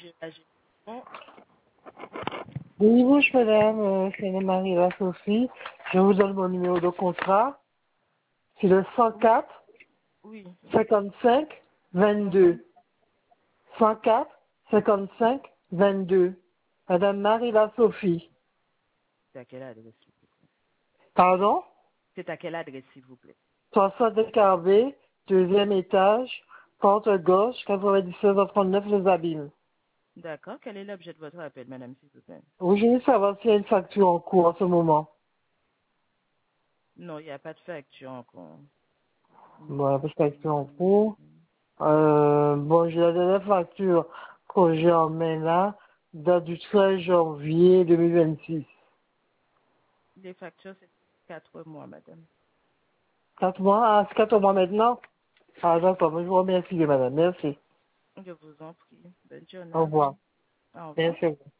de la gestion. Oui, bonjour madame, c'est Marie-La Sophie. Je vous donne mon numéro de contrat. C'est le 104 Oui. 55 22. 104 55 22. Madame Marie-La Sophie. C'est à quelle adresse, s'il vous plaît? Pardon? C'est à quelle adresse, s'il vous plaît? 300 de Carbet, deuxième étage, porte gauche, 97 39 Les Abîmes. D'accord. Quel est l'objet de votre appel, madame, s'il vous plaît? Oui, je veux savoir s'il y a une facture en cours en ce moment. Non, il n'y a pas de facture encore. Voilà, parce que facture en cours. Bon, j'ai la dernière facture que j'ai en main là, date du 13 janvier 2026. Les factures, c'est 4 mois, madame. 4 mois? Ah, c'est 4 mois maintenant? Ah, d'accord, mais je vous remercie, madame. Merci. Je vous en prie. Bonne journée Au à vous. revoir. Au revoir. Merci.